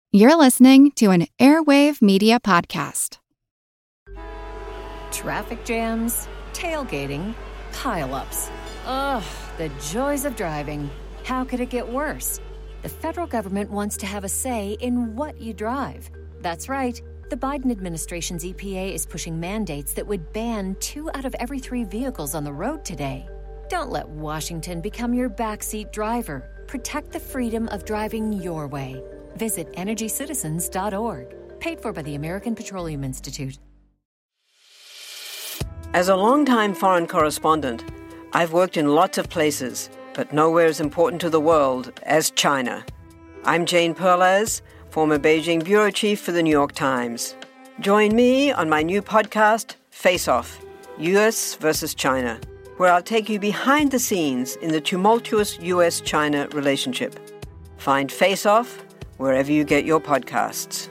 You're listening to an Airwave Media Podcast. Traffic jams, tailgating, pile-ups. Ugh, the joys of driving. How could it get worse? The federal government wants to have a say in what you drive. That's right. The Biden administration's EPA is pushing mandates that would ban 2 out of every 3 vehicles on the road today. Don't let Washington become your backseat driver. Protect the freedom of driving your way. Visit EnergyCitizens.org. Paid for by the American Petroleum Institute. As a longtime foreign correspondent, I've worked in lots of places, but nowhere as important to the world as China. I'm Jane Perlez, former Beijing bureau chief for the New York Times. Join me on my new podcast, Face Off, U.S. versus China, where I'll take you behind the scenes in the tumultuous U.S.-China relationship. Find Face Off wherever you get your podcasts.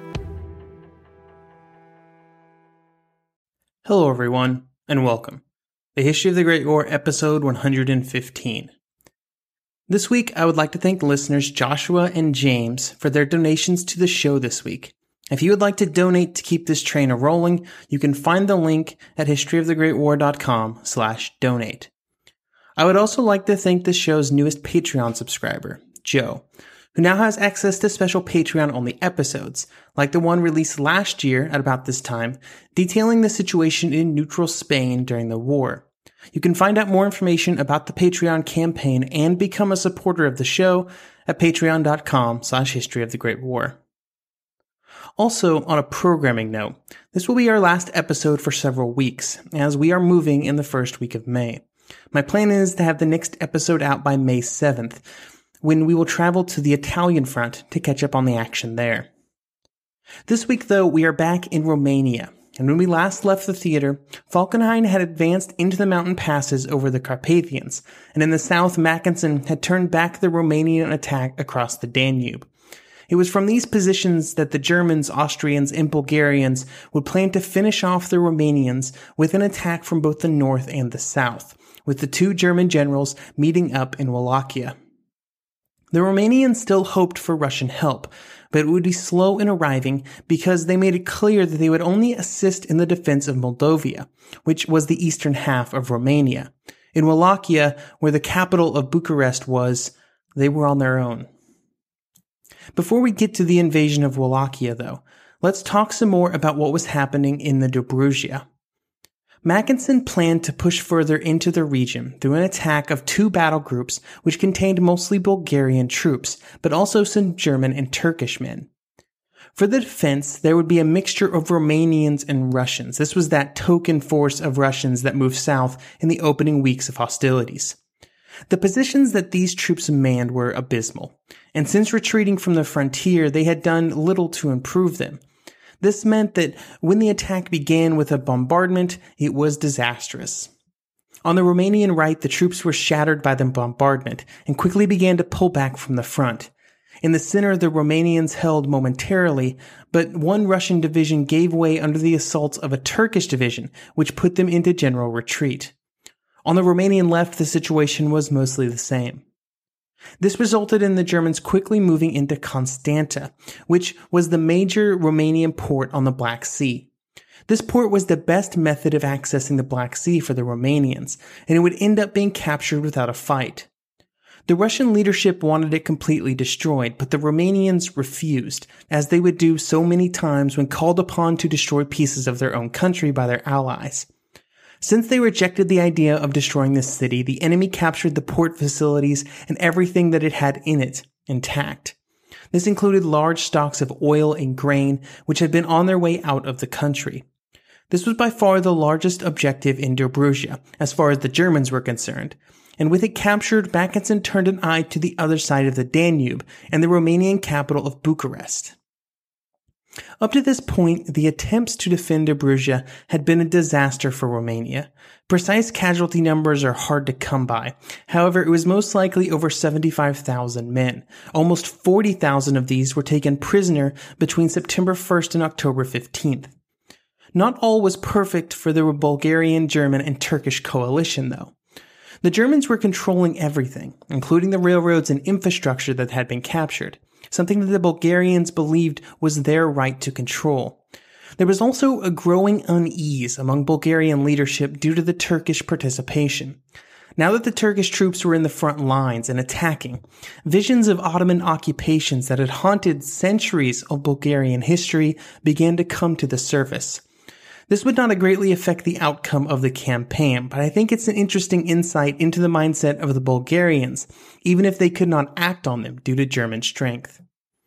Hello, everyone, and welcome. The History of the Great War, episode 115. This week, I would like to thank listeners Joshua and James for their donations to the show this week. If you would like to donate to keep this train a-rolling, you can find the link at historyofthegreatwar.com/donate. I would also like to thank the show's newest Patreon subscriber, Joe, who now has access to special Patreon-only episodes, like the one released last year at about this time, detailing the situation in neutral Spain during the war. You can find out more information about the Patreon campaign and become a supporter of the show at patreon.com/historyofthegreatwar. Also, on a programming note, this will be our last episode for several weeks, as we are moving in the first week of May. My plan is to have the next episode out by May 7th, when we will travel to the Italian front to catch up on the action there. This week, though, we are back in Romania, and when we last left the theater, Falkenhayn had advanced into the mountain passes over the Carpathians, and in the south, Mackensen had turned back the Romanian attack across the Danube. It was from these positions that the Germans, Austrians, and Bulgarians would plan to finish off the Romanians with an attack from both the north and the south, with the 2 German generals meeting up in Wallachia. The Romanians still hoped for Russian help, but it would be slow in arriving because they made it clear that they would only assist in the defense of Moldavia, which was the eastern half of Romania. In Wallachia, where the capital of Bucharest was, they were on their own. Before we get to the invasion of Wallachia, though, let's talk some more about what was happening in the Dobruja. Mackensen planned to push further into the region through an attack of 2 battle groups which contained mostly Bulgarian troops, but also some German and Turkish men. For the defense, there would be a mixture of Romanians and Russians. This was that token force of Russians that moved south in the opening weeks of hostilities. The positions that these troops manned were abysmal, and since retreating from the frontier, they had done little to improve them. This meant that when the attack began with a bombardment, it was disastrous. On the Romanian right, the troops were shattered by the bombardment and quickly began to pull back from the front. In the center, the Romanians held momentarily, but one Russian division gave way under the assaults of a Turkish division, which put them into general retreat. On the Romanian left, the situation was mostly the same. This resulted in the Germans quickly moving into Constanta, which was the major Romanian port on the Black Sea. This port was the best method of accessing the Black Sea for the Romanians, and it would end up being captured without a fight. The Russian leadership wanted it completely destroyed, but the Romanians refused, as they would do so many times when called upon to destroy pieces of their own country by their allies. Since they rejected the idea of destroying this city, the enemy captured the port facilities and everything that it had in it intact. This included large stocks of oil and grain, which had been on their way out of the country. This was by far the largest objective in Dobruja, as far as the Germans were concerned, and with it captured, Mackensen turned an eye to the other side of the Danube and the Romanian capital of Bucharest. Up to this point, the attempts to defend Dobruja had been a disaster for Romania. Precise casualty numbers are hard to come by. However, it was most likely over 75,000 men. Almost 40,000 of these were taken prisoner between September 1st and October 15th. Not all was perfect for the Bulgarian, German, and Turkish coalition, though. The Germans were controlling everything, including the railroads and infrastructure that had been captured. something that the Bulgarians believed was their right to control. There was also a growing unease among Bulgarian leadership due to the Turkish participation. Now that the Turkish troops were in the front lines and attacking, visions of Ottoman occupations that had haunted centuries of Bulgarian history began to come to the surface. This would not greatly affect the outcome of the campaign, but I think it's an interesting insight into the mindset of the Bulgarians, even if they could not act on them due to German strength.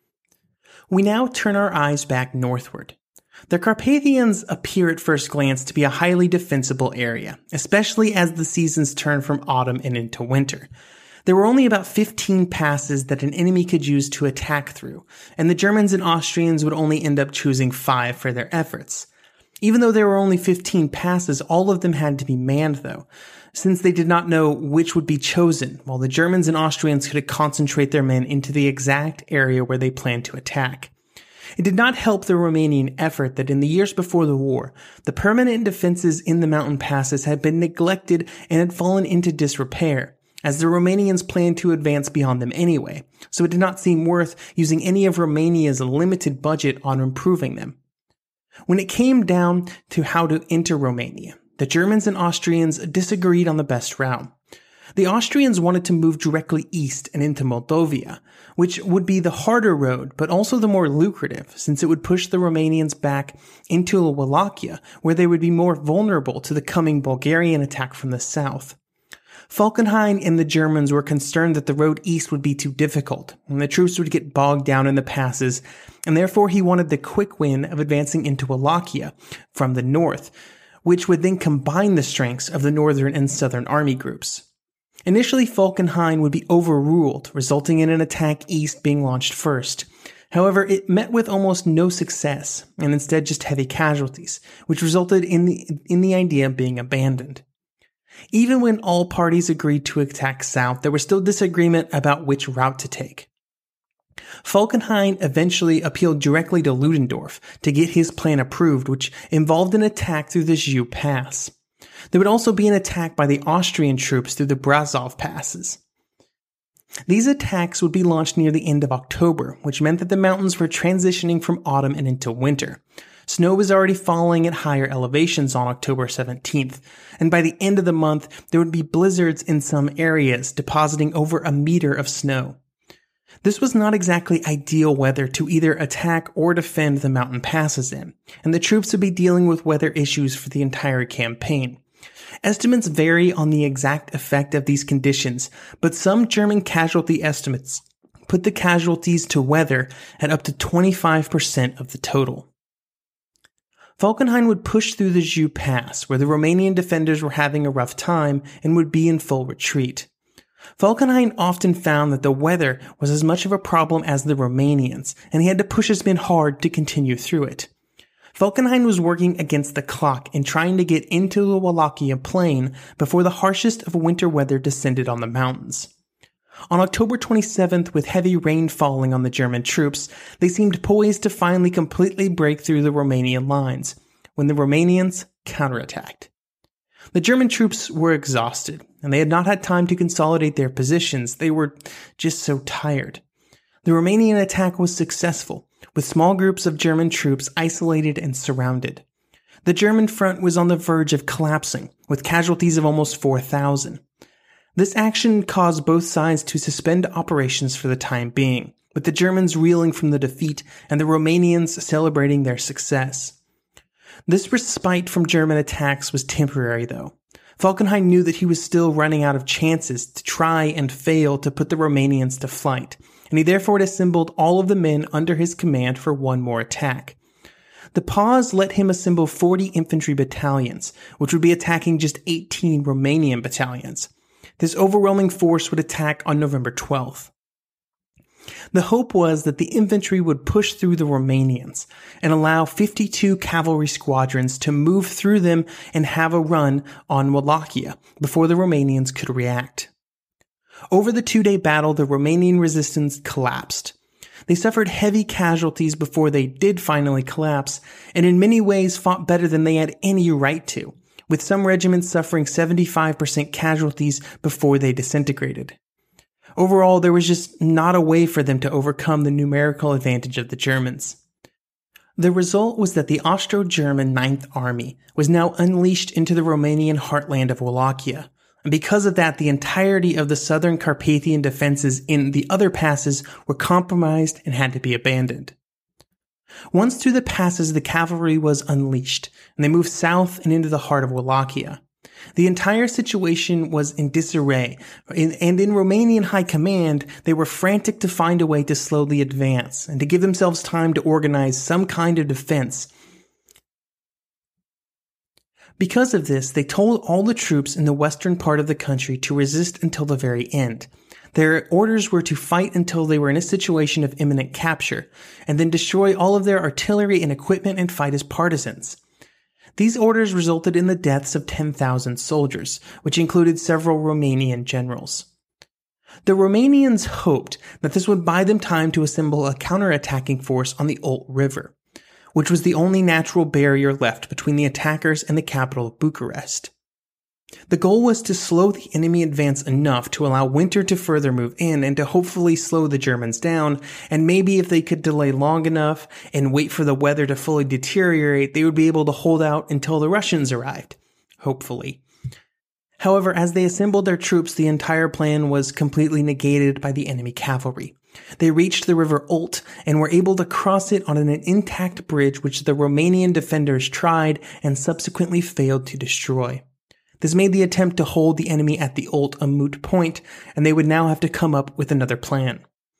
We now turn our eyes back northward. The Carpathians appear at first glance to be a highly defensible area, especially as the seasons turn from autumn and into winter. There were only about 15 passes that an enemy could use to attack through, and the Germans and Austrians would only end up choosing 5 for their efforts. Even though there were only 15 passes, all of them had to be manned though, since they did not know which would be chosen, while the Germans and Austrians could concentrate their men into the exact area where they planned to attack. It did not help the Romanian effort that in the years before the war, the permanent defenses in the mountain passes had been neglected and had fallen into disrepair, as the Romanians planned to advance beyond them anyway, so it did not seem worth using any of Romania's limited budget on improving them. When it came down to how to enter Romania, the Germans and Austrians disagreed on the best route. The Austrians wanted to move directly east and into Moldavia, which would be the harder road, but also the more lucrative, since it would push the Romanians back into Wallachia, where they would be more vulnerable to the coming Bulgarian attack from the south. Falkenhayn and the Germans were concerned that the road east would be too difficult, and the troops would get bogged down in the passes, and therefore he wanted the quick win of advancing into Wallachia from the north, which would then combine the strengths of the northern and southern army groups. Initially, Falkenhayn would be overruled, resulting in an attack east being launched first. However, it met with almost no success, and instead just heavy casualties, which resulted in the idea being abandoned. Even when all parties agreed to attack south, there was still disagreement about which route to take. Falkenhayn eventually appealed directly to Ludendorff to get his plan approved, which involved an attack through the Jiu Pass. There would also be an attack by the Austrian troops through the Brasov passes. These attacks would be launched near the end of October, which meant that the mountains were transitioning from autumn and into winter. Snow was already falling at higher elevations on October 17th, and by the end of the month, there would be blizzards in some areas, depositing over a meter of snow. This was not exactly ideal weather to either attack or defend the mountain passes in, and the troops would be dealing with weather issues for the entire campaign. Estimates vary on the exact effect of these conditions, but some German casualty estimates put the casualties to weather at up to 25% of the total. Falkenhayn would push through the Jiu Pass, where the Romanian defenders were having a rough time and would be in full retreat. Falkenhayn often found that the weather was as much of a problem as the Romanians, and he had to push his men hard to continue through it. Falkenhayn was working against the clock and trying to get into the Wallachia plain before the harshest of winter weather descended on the mountains. On October 27th, with heavy rain falling on the German troops, they seemed poised to finally completely break through the Romanian lines, when the Romanians counterattacked. The German troops were exhausted, and they had not had time to consolidate their positions. They were just so tired. The Romanian attack was successful, with small groups of German troops isolated and surrounded. The German front was on the verge of collapsing, with casualties of almost 4,000. This action caused both sides to suspend operations for the time being, with the Germans reeling from the defeat and the Romanians celebrating their success. This respite from German attacks was temporary, though. Falkenhayn knew that he was still running out of chances to try and fail to put the Romanians to flight, and he therefore had assembled all of the men under his command for one more attack. The pause let him assemble 40 infantry battalions, which would be attacking just 18 Romanian battalions. This overwhelming force would attack on November 12th. The hope was that the infantry would push through the Romanians and allow 52 cavalry squadrons to move through them and have a run on Wallachia before the Romanians could react. Over the 2-day battle, the Romanian resistance collapsed. They suffered heavy casualties before they did finally collapse, and in many ways fought better than they had any right to, with some regiments suffering 75% casualties before they disintegrated. Overall, there was just not a way for them to overcome the numerical advantage of the Germans. The result was that the Austro-German Ninth Army was now unleashed into the Romanian heartland of Wallachia, and because of that, the entirety of the southern Carpathian defenses in the other passes were compromised and had to be abandoned. Once through the passes, the cavalry was unleashed, and they moved south and into the heart of Wallachia. The entire situation was in disarray, and in Romanian high command, they were frantic to find a way to slowly advance and to give themselves time to organize some kind of defense. Because of this, they told all the troops in the western part of the country to resist until the very end. Their orders were to fight until they were in a situation of imminent capture, and then destroy all of their artillery and equipment and fight as partisans. These orders resulted in the deaths of 10,000 soldiers, which included several Romanian generals. The Romanians hoped that this would buy them time to assemble a counterattacking force on the Olt River, which was the only natural barrier left between the attackers and the capital of Bucharest. The goal was to slow the enemy advance enough to allow winter to further move in and to hopefully slow the Germans down, and maybe if they could delay long enough and wait for the weather to fully deteriorate, they would be able to hold out until the Russians arrived. Hopefully. However, as they assembled their troops, the entire plan was completely negated by the enemy cavalry. They reached the river Olt and were able to cross it on an intact bridge which the Romanian defenders tried and subsequently failed to destroy. This made the attempt to hold the enemy at the Olt a moot point, and they would now have to come up with another plan.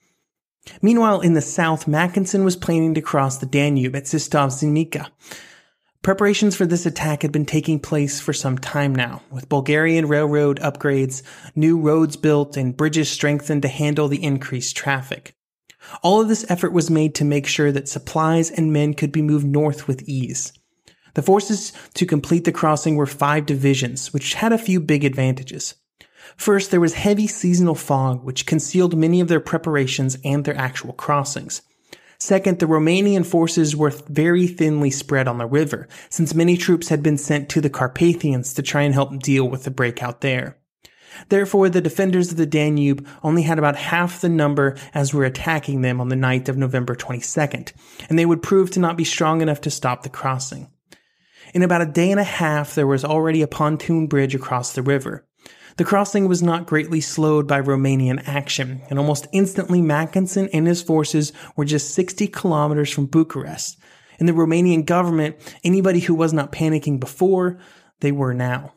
Meanwhile, in the south, Mackensen was planning to cross the Danube at Sistov-Zimica. Preparations for this attack had been taking place for some time now, with Bulgarian railroad upgrades, new roads built, and bridges strengthened to handle the increased traffic. All of this effort was made to make sure that supplies and men could be moved north with ease. The forces to complete the crossing were 5 divisions, which had a few big advantages. First, there was heavy seasonal fog, which concealed many of their preparations and their actual crossings. Second, the Romanian forces were very thinly spread on the river, since many troops had been sent to the Carpathians to try and help deal with the breakout there. Therefore, the defenders of the Danube only had about half the number as were attacking them on the night of November 22nd, and they would prove to not be strong enough to stop the crossing. In about a day and a half, there was already a pontoon bridge across the river. The crossing was not greatly slowed by Romanian action, and almost instantly Mackensen and his forces were just 60 kilometers from Bucharest. In the Romanian government, anybody who was not panicking before, they were now.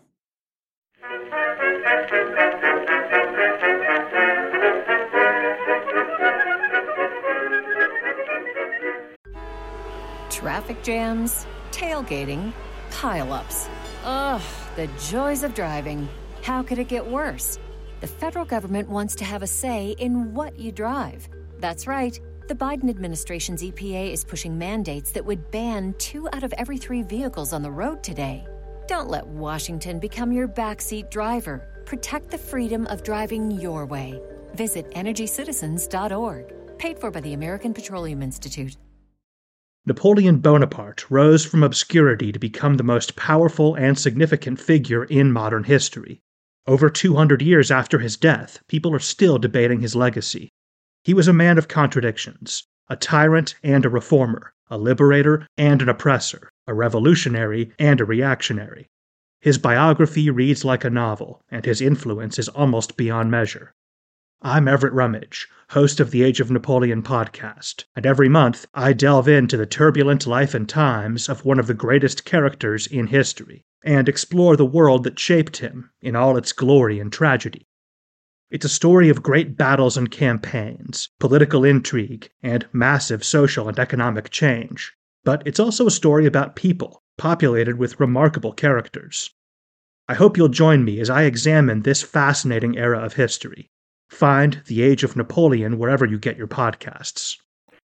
Traffic jams, tailgating, pile-ups. Ugh, the joys of driving. How could it get worse? The federal government wants to have a say in what you drive. That's right. The Biden administration's EPA is pushing mandates that would ban 2 out of every 3 vehicles on the road today. Don't let Washington become your backseat driver. Protect the freedom of driving your way. Visit EnergyCitizens.org. Paid for by the American Petroleum Institute. Napoleon Bonaparte rose from obscurity to become the most powerful and significant figure in modern history. Over 200 years after his death, people are still debating his legacy. He was a man of contradictions, a tyrant and a reformer, a liberator and an oppressor, a revolutionary and a reactionary. His biography reads like a novel, and his influence is almost beyond measure. I'm Everett Rummage, host of the Age of Napoleon podcast, and every month I delve into the turbulent life and times of one of the greatest characters in history, and explore the world that shaped him in all its glory and tragedy. It's a story of great battles and campaigns, political intrigue, and massive social and economic change. But it's also a story about people, populated with remarkable characters. I hope you'll join me as I examine this fascinating era of history. Find The Age of Napoleon wherever you get your podcasts.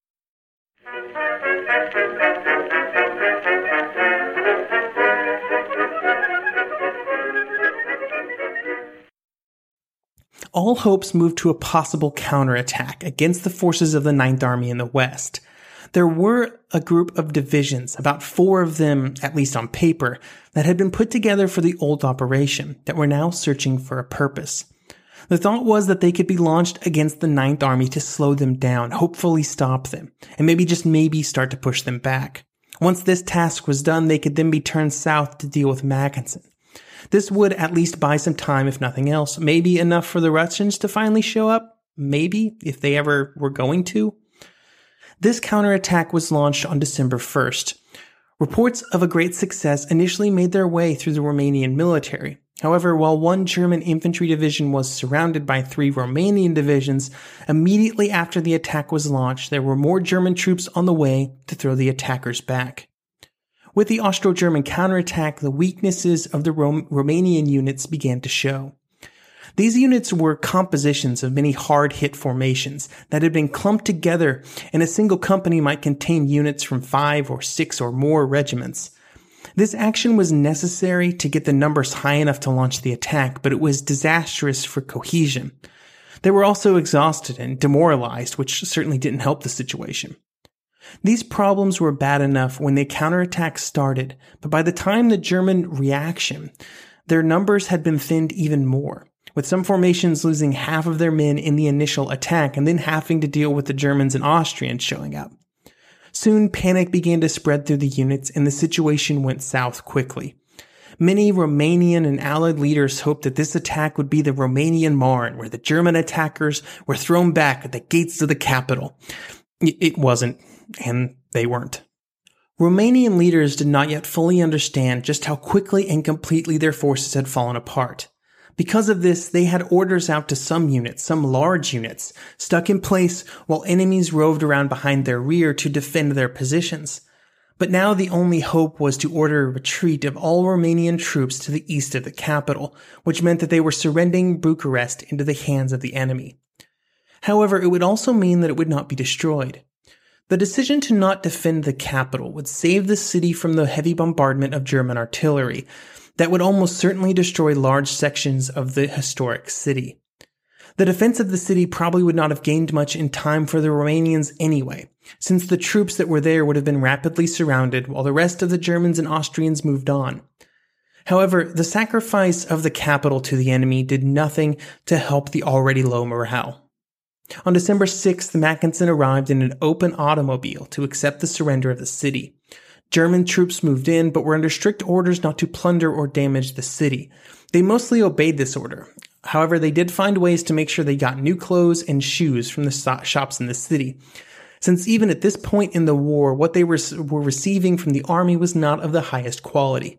All hopes moved to a possible counterattack against the forces of the Ninth Army in the West. There were a group of divisions, about 4 of them, at least on paper, that had been put together for the old operation that were now searching for a purpose. The thought was that they could be launched against the Ninth Army to slow them down, hopefully stop them, and maybe start to push them back. Once this task was done, they could then be turned south to deal with Mackensen. This would at least buy some time, if nothing else. Maybe enough for the Russians to finally show up? Maybe, if they ever were going to. This counterattack was launched on December 1st. Reports of a great success initially made their way through the Romanian military. However, while one German infantry division was surrounded by 3 Romanian divisions, immediately after the attack was launched, there were more German troops on the way to throw the attackers back. With the Austro-German counterattack, the weaknesses of the Romanian units began to show. These units were compositions of many hard-hit formations that had been clumped together, and a single company might contain units from 5 or 6 or more regiments. This action was necessary to get the numbers high enough to launch the attack, but it was disastrous for cohesion. They were also exhausted and demoralized, which certainly didn't help the situation. These problems were bad enough when the counterattack started, but by the time the German reaction, their numbers had been thinned even more, with some formations losing half of their men in the initial attack and then having to deal with the Germans and Austrians showing up. Soon, panic began to spread through the units, and the situation went south quickly. Many Romanian and Allied leaders hoped that this attack would be the Romanian Marne, where the German attackers were thrown back at the gates of the capital. It wasn't, and they weren't. Romanian leaders did not yet fully understand just how quickly and completely their forces had fallen apart. Because of this, they had orders out to some units, some large units, stuck in place while enemies roved around behind their rear to defend their positions. But now the only hope was to order a retreat of all Romanian troops to the east of the capital, which meant that they were surrendering Bucharest into the hands of the enemy. However, it would also mean that it would not be destroyed. The decision to not defend the capital would save the city from the heavy bombardment of German artillery that would almost certainly destroy large sections of the historic city. The defense of the city probably would not have gained much in time for the Romanians anyway, since the troops that were there would have been rapidly surrounded while the rest of the Germans and Austrians moved on. However, the sacrifice of the capital to the enemy did nothing to help the already low morale. On December 6th, Mackensen arrived in an open automobile to accept the surrender of the city. German troops moved in, but were under strict orders not to plunder or damage the city. They mostly obeyed this order. However, they did find ways to make sure they got new clothes and shoes from the shops in the city, since even at this point in the war, what they were receiving from the army was not of the highest quality.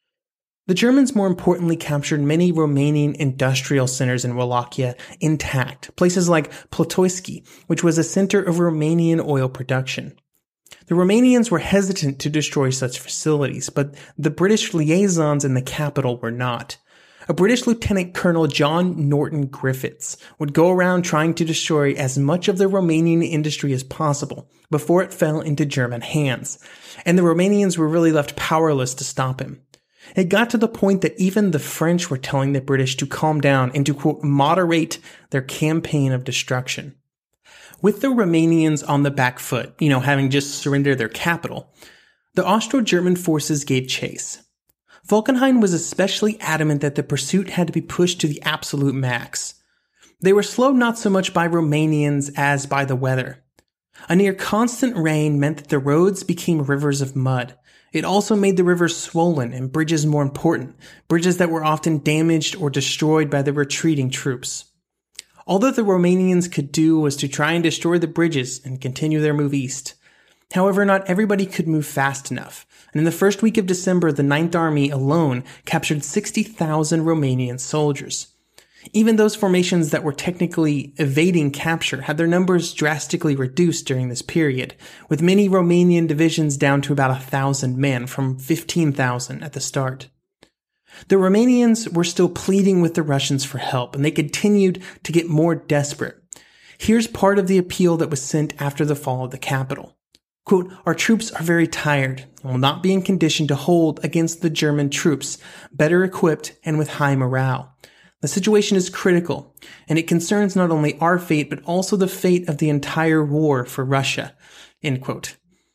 The Germans, more importantly, captured many Romanian industrial centers in Wallachia intact, places like Plotoisky, which was a center of Romanian oil production. The Romanians were hesitant to destroy such facilities, but the British liaisons in the capital were not. A British Lieutenant Colonel John Norton Griffiths would go around trying to destroy as much of the Romanian industry as possible before it fell into German hands, and the Romanians were really left powerless to stop him. It got to the point that even the French were telling the British to calm down and to, quote, moderate their campaign of destruction. With the Romanians on the back foot, having just surrendered their capital, the Austro-German forces gave chase. Falkenhayn was especially adamant that the pursuit had to be pushed to the absolute max. They were slowed not so much by Romanians as by the weather. A near constant rain meant that the roads became rivers of mud. It also made the rivers swollen and bridges more important, bridges that were often damaged or destroyed by the retreating troops. All that the Romanians could do was to try and destroy the bridges and continue their move east. However, not everybody could move fast enough, and in the first week of December, the Ninth Army alone captured 60,000 Romanian soldiers. Even those formations that were technically evading capture had their numbers drastically reduced during this period, with many Romanian divisions down to about 1,000 men from 15,000 at the start. The Romanians were still pleading with the Russians for help, and they continued to get more desperate. Here's part of the appeal that was sent after the fall of the capital. Quote, "Our troops are very tired and will not be in condition to hold against the German troops, better equipped and with high morale. The situation is critical, and it concerns not only our fate, but also the fate of the entire war for Russia." End quote.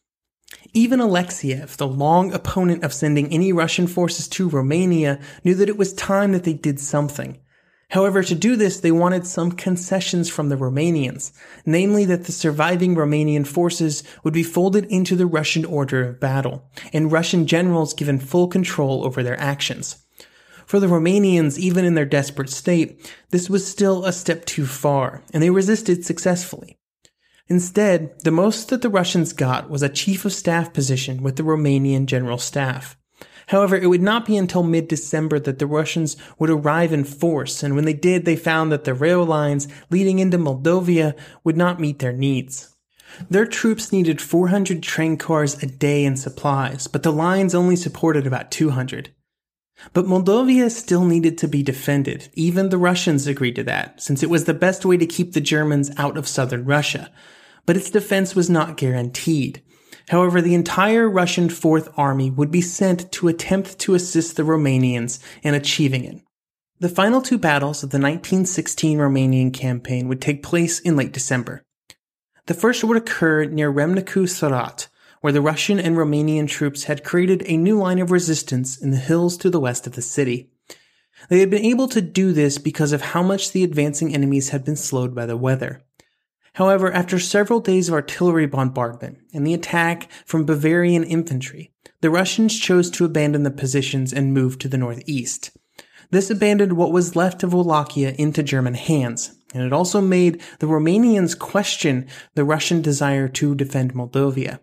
Even Alexiev, the long opponent of sending any Russian forces to Romania, knew that it was time that they did something. However, to do this, they wanted some concessions from the Romanians, namely that the surviving Romanian forces would be folded into the Russian order of battle, and Russian generals given full control over their actions. For the Romanians, even in their desperate state, this was still a step too far, and they resisted successfully. Instead, the most that the Russians got was a chief of staff position with the Romanian General Staff. However, it would not be until mid-December that the Russians would arrive in force, and when they did, they found that the rail lines leading into Moldavia would not meet their needs. Their troops needed 400 train cars a day in supplies, but the lines only supported about 200. But Moldavia still needed to be defended. Even the Russians agreed to that, since it was the best way to keep the Germans out of southern Russia. But its defense was not guaranteed. However, the entire Russian Fourth Army would be sent to attempt to assist the Romanians in achieving it. The final two battles of the 1916 Romanian campaign would take place in late December. The first would occur near Râmnicu Sărat, where the Russian and Romanian troops had created a new line of resistance in the hills to the west of the city. They had been able to do this because of how much the advancing enemies had been slowed by the weather. However, after several days of artillery bombardment and the attack from Bavarian infantry, the Russians chose to abandon the positions and move to the northeast. This abandoned what was left of Wallachia into German hands, and it also made the Romanians question the Russian desire to defend Moldavia.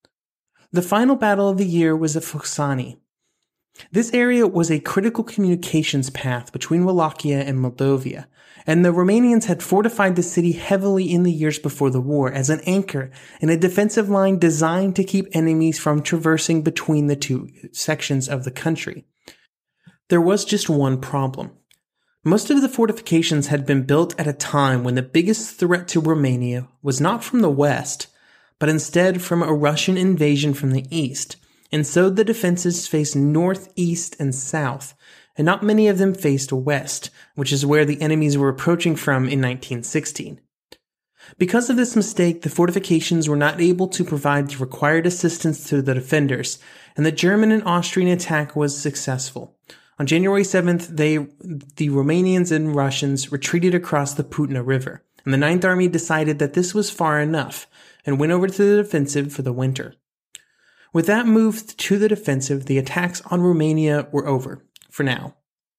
The final battle of the year was at Focșani. This area was a critical communications path between Wallachia and Moldavia, and the Romanians had fortified the city heavily in the years before the war as an anchor in a defensive line designed to keep enemies from traversing between the two sections of the country. There was just one problem. Most of the fortifications had been built at a time when the biggest threat to Romania was not from the west, but instead from a Russian invasion from the east, and so the defenses faced north, east, and south, and not many of them faced west, which is where the enemies were approaching from in 1916. Because of this mistake, the fortifications were not able to provide the required assistance to the defenders, and the German and Austrian attack was successful. On January 7th, the Romanians and Russians retreated across the Putna River, and the Ninth Army decided that this was far enough, and went over to the defensive for the winter. With that move to the defensive, the attacks on Romania were over, for now.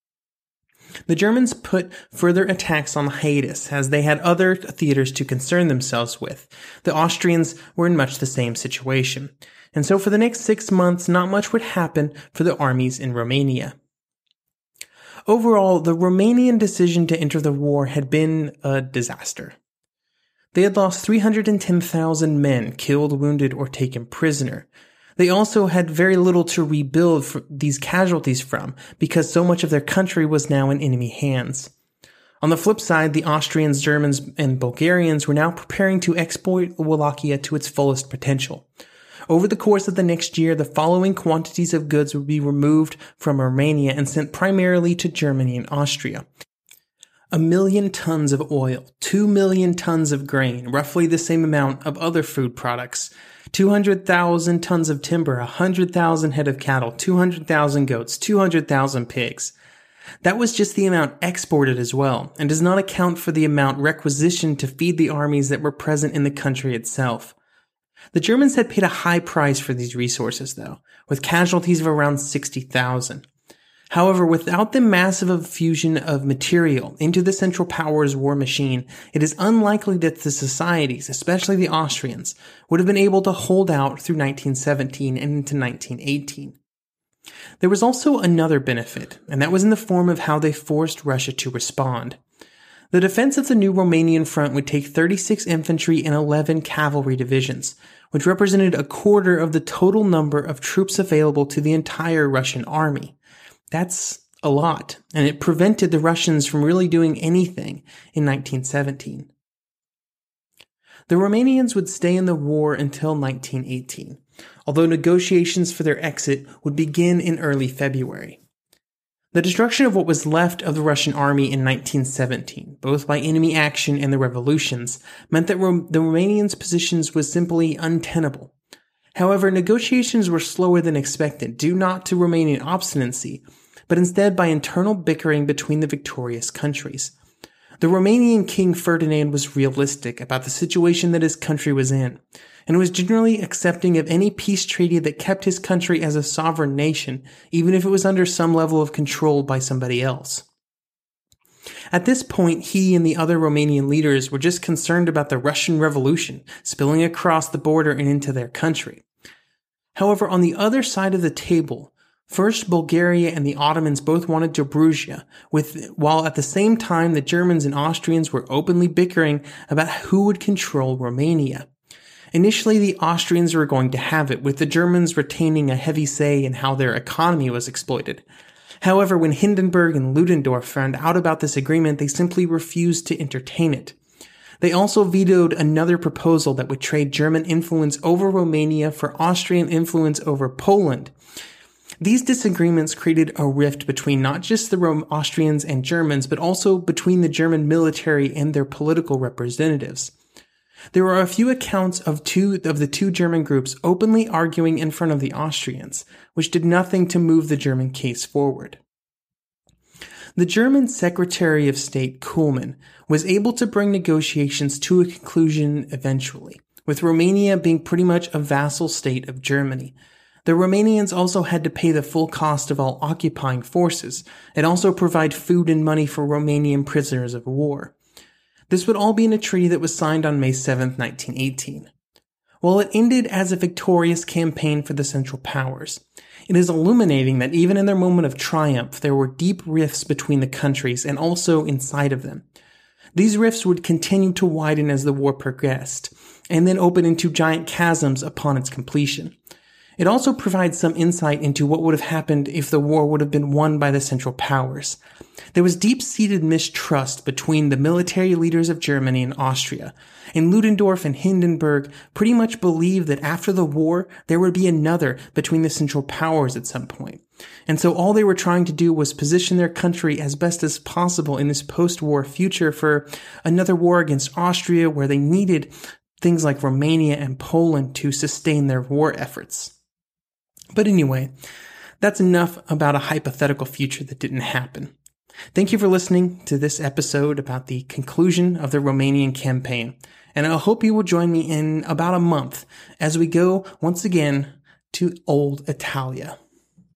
The Germans put further attacks on hiatus, as they had other theaters to concern themselves with. The Austrians were in much the same situation, and so for the next 6 months, not much would happen for the armies in Romania. Overall, the Romanian decision to enter the war had been a disaster. They had lost 310,000 men killed, wounded, or taken prisoner. They also had very little to rebuild these casualties from, because so much of their country was now in enemy hands. On the flip side, the Austrians, Germans, and Bulgarians were now preparing to exploit Wallachia to its fullest potential. Over the course of the next year, the following quantities of goods would be removed from Romania and sent primarily to Germany and Austria. 1 million tons of oil, 2 million tons of grain, roughly the same amount of other food products, 200,000 tons of timber, 100,000 head of cattle, 200,000 goats, 200,000 pigs. That was just the amount exported as well, and does not account for the amount requisitioned to feed the armies that were present in the country itself. The Germans had paid a high price for these resources, though, with casualties of around 60,000. However, without the massive infusion of material into the Central Powers war machine, it is unlikely that the societies, especially the Austrians, would have been able to hold out through 1917 and into 1918. There was also another benefit, and that was in the form of how they forced Russia to respond. The defense of the new Romanian front would take 36 infantry and 11 cavalry divisions, which represented a quarter of the total number of troops available to the entire Russian army. That's a lot, and it prevented the Russians from really doing anything in 1917. The Romanians would stay in the war until 1918, although negotiations for their exit would begin in early February. The destruction of what was left of the Russian army in 1917, both by enemy action and the revolutions, meant that the Romanians' positions was simply untenable. However, negotiations were slower than expected, due not to Romanian obstinacy, but instead by internal bickering between the victorious countries. The Romanian King Ferdinand was realistic about the situation that his country was in, and was generally accepting of any peace treaty that kept his country as a sovereign nation, even if it was under some level of control by somebody else. At this point, he and the other Romanian leaders were just concerned about the Russian Revolution spilling across the border and into their country. However, on the other side of the table, first Bulgaria and the Ottomans both wanted Dobruja, while at the same time the Germans and Austrians were openly bickering about who would control Romania. Initially, the Austrians were going to have it, with the Germans retaining a heavy say in how their economy was exploited. However, when Hindenburg and Ludendorff found out about this agreement, they simply refused to entertain it. They also vetoed another proposal that would trade German influence over Romania for Austrian influence over Poland. These disagreements created a rift between not just the Austrians and Germans, but also between the German military and their political representatives. There are a few accounts of the two German groups openly arguing in front of the Austrians, which did nothing to move the German case forward. The German Secretary of State Kuhlmann was able to bring negotiations to a conclusion eventually, with Romania being pretty much a vassal state of Germany. The Romanians also had to pay the full cost of all occupying forces, and also provide food and money for Romanian prisoners of war. This would all be in a treaty that was signed on May 7, 1918. While it ended as a victorious campaign for the Central Powers, it is illuminating that even in their moment of triumph, there were deep rifts between the countries and also inside of them. These rifts would continue to widen as the war progressed, and then open into giant chasms upon its completion. It also provides some insight into what would have happened if the war would have been won by the Central Powers. There was deep-seated mistrust between the military leaders of Germany and Austria, and Ludendorff and Hindenburg pretty much believed that after the war, there would be another between the Central Powers at some point. And so all they were trying to do was position their country as best as possible in this post-war future for another war against Austria, where they needed things like Romania and Poland to sustain their war efforts. But anyway, that's enough about a hypothetical future that didn't happen. Thank you for listening to this episode about the conclusion of the Romanian campaign, and I hope you will join me in about a month as we go once again to Old Italia.